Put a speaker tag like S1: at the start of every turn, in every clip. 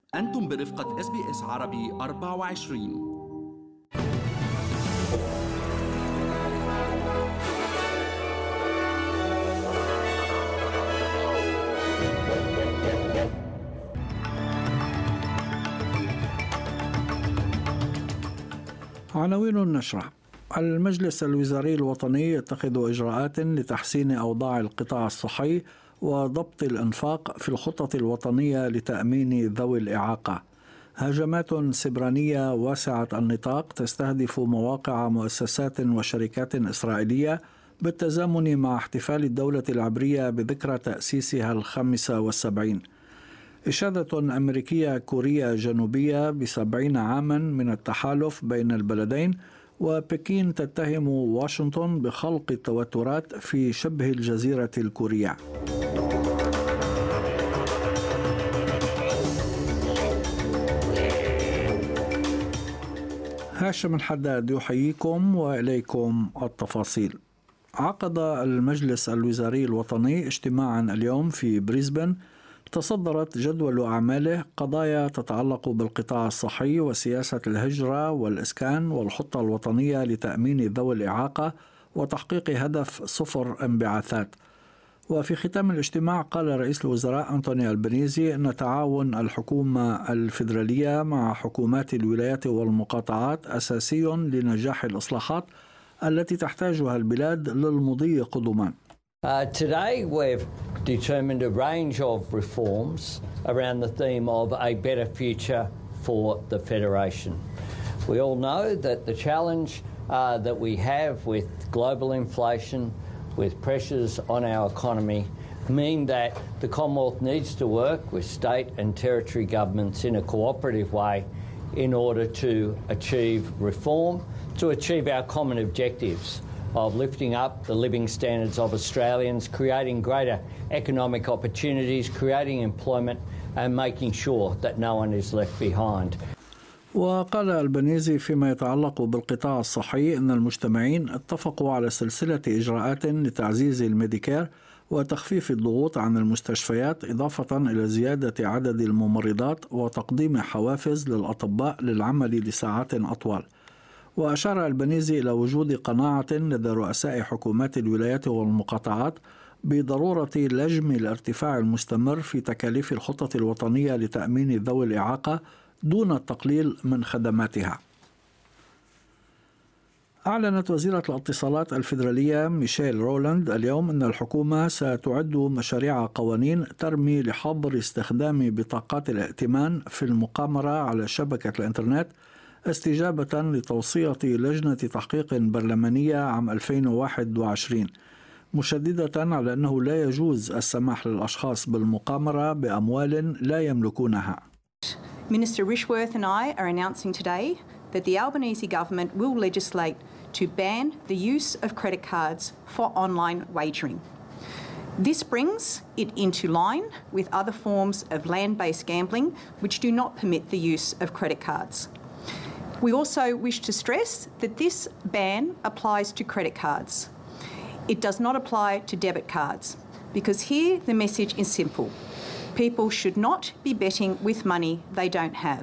S1: أنتم برفقة SBS عربي 24.
S2: عناوين النشرة: المجلس الوزاري الوطني يتخذ إجراءات لتحسين أوضاع القطاع الصحي وضبط الإنفاق في الخطط الوطنية لتأمين ذوي الإعاقة. هجمات سبرانية واسعة النطاق تستهدف مواقع مؤسسات وشركات إسرائيلية بالتزامن مع احتفال الدولة العبرية بذكرى تأسيسها 75. إشادة أمريكية كوريا جنوبية ب70 عاما من التحالف بين البلدين، وبكين تتهم واشنطن بخلق التوترات في شبه الجزيرة الكورية. هاشم الحداد يحييكم وإليكم التفاصيل. عقد المجلس الوزاري الوطني اجتماعا اليوم في بريسبن تصدرت جدول أعماله قضايا تتعلق بالقطاع الصحي وسياسة الهجرة والإسكان والخطة الوطنية لتأمين ذوي الإعاقة وتحقيق هدف 0 انبعاثات. وفي ختام الاجتماع قال رئيس الوزراء أنتوني ألبانيزي أن تعاون الحكومة الفيدرالية مع حكومات الولايات والمقاطعات أساسي لنجاح الإصلاحات التي تحتاجها البلاد للمضي قدما.
S3: Today we've determined a range of reforms around the theme of a better future for the Federation. We all know that the challenge that we have with global inflation, with pressures on our economy, mean that the Commonwealth needs to work with state and territory governments in a cooperative way in order to achieve reform, to achieve our common objectives of lifting up the living standards of Australians, creating greater economic opportunities, creating employment and making sure that no one is left behind.
S2: وقال ألبانيزي فيما يتعلق بالقطاع الصحي أن المجتمعين اتفقوا على سلسلة إجراءات لتعزيز الميديكير وتخفيف الضغوط عن المستشفيات، إضافة إلى زيادة عدد الممرضات وتقديم حوافز للأطباء للعمل لساعات أطول. وأشار ألبانيزي إلى وجود قناعة لدى رؤساء حكومات الولايات والمقاطعات بضرورة لجم الارتفاع المستمر في تكاليف الخطة الوطنية لتأمين ذوي الإعاقة دون التقليل من خدماتها. أعلنت وزيرة الاتصالات الفيدرالية ميشيل رولاند اليوم أن الحكومة ستعد مشاريع قوانين ترمي لحظر استخدام بطاقات الائتمان في المقامرة على شبكة الإنترنت استجابة لتوصية لجنة تحقيق برلمانية عام 2021، مشددة على أنه لا يجوز السماح للأشخاص بالمقامرة بأموال لا يملكونها.
S4: Minister Rishworth and I are announcing today that the Albanese government will legislate to ban the use of credit cards for online wagering. This brings it into line with other forms of land-based gambling which do not permit the use of credit cards. We also wish to stress that this ban applies to credit cards. It does not apply to debit cards because here the message is simple. People should not be betting with money they don't have.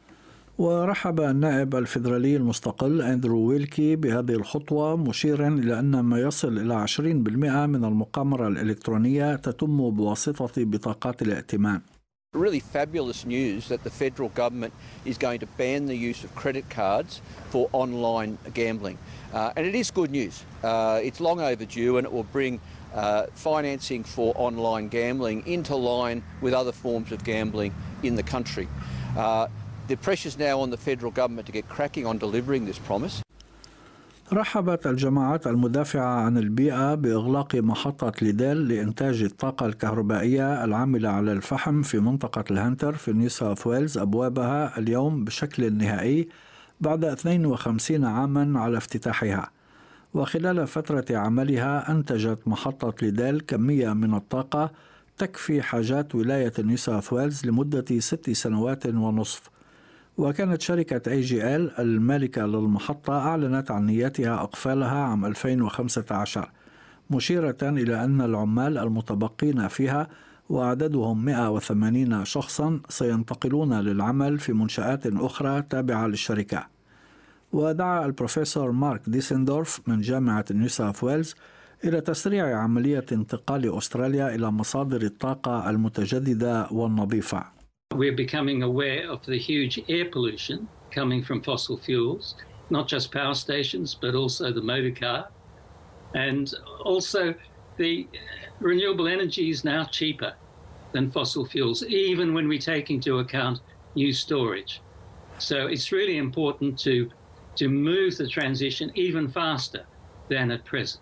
S2: ورحب النائب الفيدرالي المستقل أندرو ويلكي بهذه الخطوة، مشيرا إلى أن ما يصل إلى 20% من المقامرة الإلكترونية تتم بواسطة بطاقات الائتمان.
S5: Really fabulous news that the federal government is going to ban the use of credit cards for online gambling. And it is good news. It's long overdue and it will bring financing for online gambling into line with other forms of gambling in the country. The pressure is now on the federal government to get cracking on delivering this promise.
S2: رحبت الجماعات المدافعة عن البيئة بإغلاق محطة ليدل لإنتاج الطاقة الكهربائية العاملة على الفحم في منطقة الهانتر في نيو ساوث ويلز أبوابها اليوم بشكل نهائي بعد 52 عاما على افتتاحها. وخلال فترة عملها أنتجت محطة ليدل كمية من الطاقة تكفي حاجات ولاية نيو ساوث ويلز لمدة 6 سنوات ونصف. وكانت شركة AGL المالكة للمحطة أعلنت عن نيتها إقفالها عام 2015، مشيرة إلى أن العمال المتبقين فيها وعددهم 180 شخصا سينتقلون للعمل في منشآت أخرى تابعة للشركة. ودعا البروفيسور مارك ديسندورف من جامعة نيو ساوث ويلز إلى تسريع عملية انتقال أستراليا إلى مصادر الطاقة المتجددة والنظيفة.
S6: We're becoming aware of the huge air pollution coming from fossil fuels, not just power stations, but also the motor car. And also the renewable energy is now cheaper than fossil fuels, even when we take into account new storage. So it's really important to move the transition even faster than at present.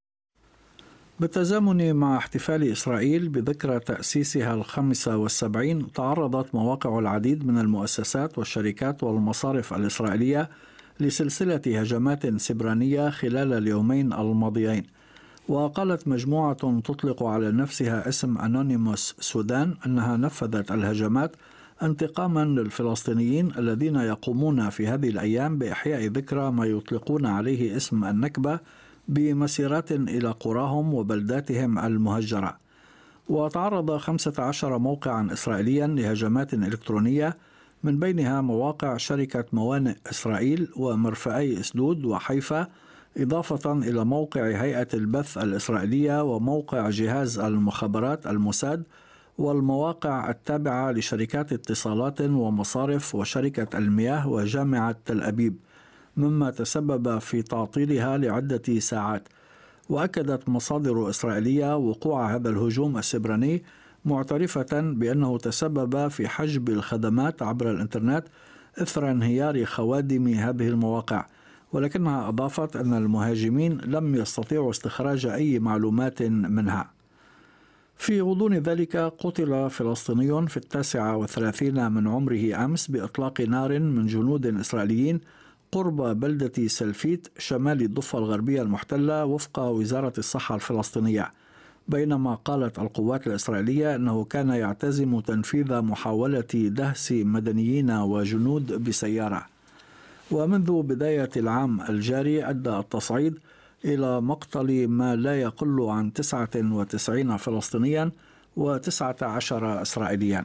S2: بالتزامن مع احتفال إسرائيل بذكرى تأسيسها 75، تعرضت مواقع العديد من المؤسسات والشركات والمصارف الإسرائيلية لسلسلة هجمات سبرانية خلال اليومين الماضيين. وقالت مجموعة تطلق على نفسها اسم أنونيموس سودان أنها نفذت الهجمات انتقاما للفلسطينيين الذين يقومون في هذه الأيام بإحياء ذكرى ما يطلقون عليه اسم النكبة بمسيرات إلى قراهم وبلداتهم المهجرة. وتعرض 15 موقعا إسرائيليا لهجمات إلكترونية، من بينها مواقع شركة موانئ إسرائيل ومرفأي أسدود وحيفا، إضافة إلى موقع هيئة البث الإسرائيلية وموقع جهاز المخابرات الموساد، والمواقع التابعة لشركات اتصالات ومصارف وشركة المياه وجامعة تل أبيب، مما تسبب في تعطيلها لعدة ساعات. وأكدت مصادر إسرائيلية وقوع هذا الهجوم السبراني، معترفة بأنه تسبب في حجب الخدمات عبر الإنترنت إثر انهيار خوادم هذه المواقع. ولكنها أضافت أن المهاجمين لم يستطيعوا استخراج أي معلومات منها. في غضون ذلك قتل فلسطيني في 39 من عمره أمس بإطلاق نار من جنود إسرائيليين قرب بلدة سلفيت شمال الضفة الغربية المحتلة وفق وزارة الصحة الفلسطينية، بينما قالت القوات الإسرائيلية أنه كان يعتزم تنفيذ محاولة دهس مدنيين وجنود بسيارة. ومنذ بداية العام الجاري أدى التصعيد إلى مقتل ما لا يقل عن 99 فلسطينيا و19 إسرائيليا.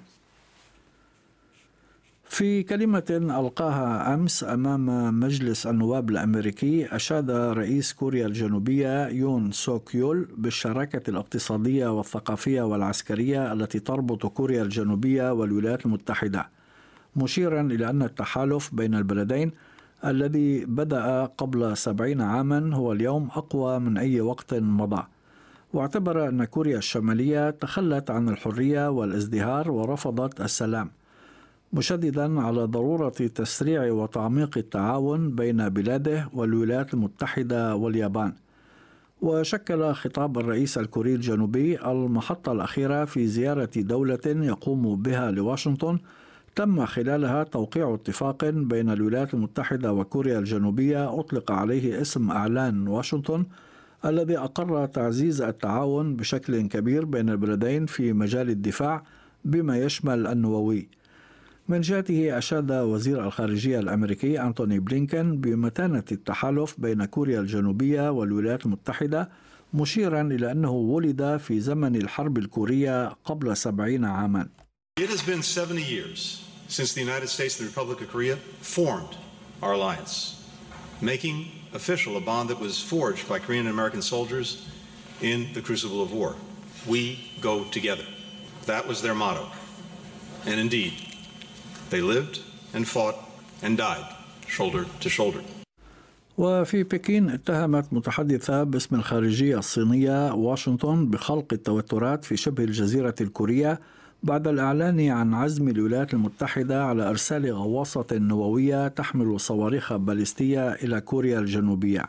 S2: في كلمة ألقاها أمس أمام مجلس النواب الأمريكي، أشاد رئيس كوريا الجنوبية يون سوك يول بالشراكة الاقتصادية والثقافية والعسكرية التي تربط كوريا الجنوبية والولايات المتحدة، مشيرا إلى أن التحالف بين البلدين الذي بدأ قبل 70 عاما هو اليوم أقوى من أي وقت مضى. واعتبر أن كوريا الشمالية تخلت عن الحرية والازدهار ورفضت السلام، مشددا على ضرورة تسريع وتعميق التعاون بين بلاده والولايات المتحدة واليابان. وشكل خطاب الرئيس الكوري الجنوبي المحطة الأخيرة في زيارة دولة يقوم بها لواشنطن، تم خلالها توقيع اتفاق بين الولايات المتحدة وكوريا الجنوبية أطلق عليه اسم إعلان واشنطن، الذي أقر تعزيز التعاون بشكل كبير بين البلدين في مجال الدفاع بما يشمل النووي. من جهته أشاد وزير الخارجية الأمريكي أنتوني بلينكن بمتانة التحالف بين كوريا الجنوبية والولايات المتحدة، مشيرا إلى أنه ولد في زمن الحرب الكورية قبل 70 عاما.
S7: It has been 70 years since the United States and the Republic of Korea formed our alliance, making official a bond that was forged by Korean and American soldiers in the crucible of war. We go together. That was their motto. And indeed, they lived and fought and died shoulder to shoulder.
S2: وفي بكين اتهمت متحدثة باسم الخارجية الصينية واشنطن بخلق التوترات في شبه الجزيرة الكورية بعد الإعلان عن عزم الولايات المتحدة على إرسال غواصة نووية تحمل صواريخ باليستية إلى كوريا الجنوبية.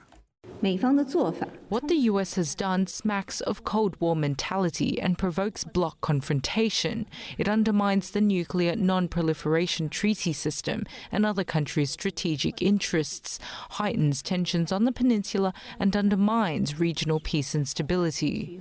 S8: What the US has done smacks of Cold War mentality and provokes bloc confrontation. It undermines the nuclear non-proliferation treaty system and other countries' strategic interests, heightens tensions on the peninsula, and undermines regional peace and stability.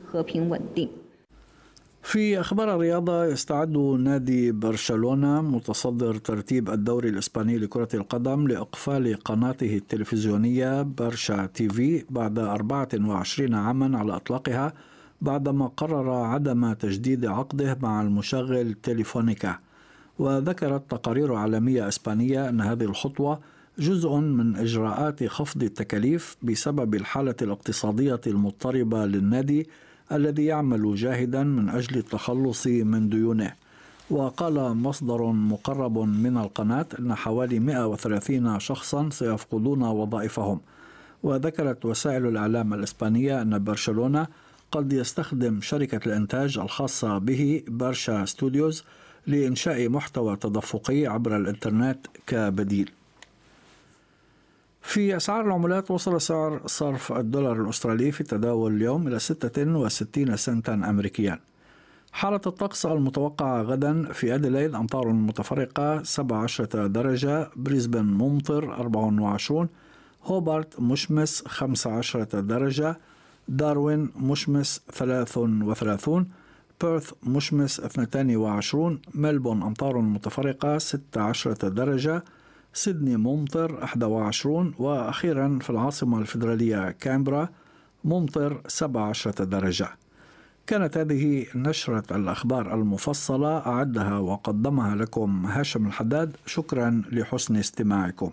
S2: في أخبار الرياضة، يستعد نادي برشلونة متصدر ترتيب الدوري الإسباني لكرة القدم لإقفال قناته التلفزيونية برشا تي في بعد 24 عاما على إطلاقها بعدما قرر عدم تجديد عقده مع المشغل تيليفونيكا. وذكرت تقارير عالمية إسبانية أن هذه الخطوة جزء من إجراءات خفض التكاليف بسبب الحالة الاقتصادية المضطربة للنادي الذي يعمل جاهدا من أجل التخلص من ديونه. وقال مصدر مقرب من القناة أن حوالي 130 شخصا سيفقدون وظائفهم. وذكرت وسائل الإعلام الإسبانية أن برشلونة قد يستخدم شركة الإنتاج الخاصة به برشا ستوديوز لإنشاء محتوى تدفقي عبر الإنترنت كبديل. في أسعار العملات، وصل سعر صرف الدولار الأسترالي في التداول اليوم إلى 66 سنتا أمريكيا. حالة الطقس المتوقعة غدا: في أديلايد أمطار متفرقة 17 درجة، بريسبن ممطر 24، هوبارت مشمس 15 درجة، داروين مشمس 33، بيرث مشمس 22، ملبون أمطار متفرقة 16 درجة، سيدني ممطر 21، وأخيرا في العاصمة الفيدرالية كامبرا ممطر 17 درجة. كانت هذه نشرة الأخبار المفصلة، أعدها وقدمها لكم هاشم الحداد. شكرا لحسن استماعكم.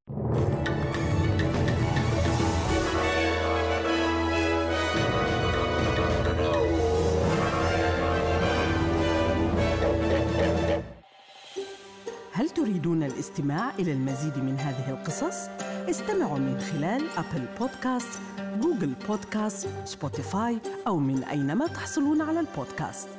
S9: هل تريدون الاستماع إلى المزيد من هذه القصص؟ استمعوا من خلال أبل بودكاست، جوجل بودكاست، سبوتيفاي أو من أينما تحصلون على البودكاست.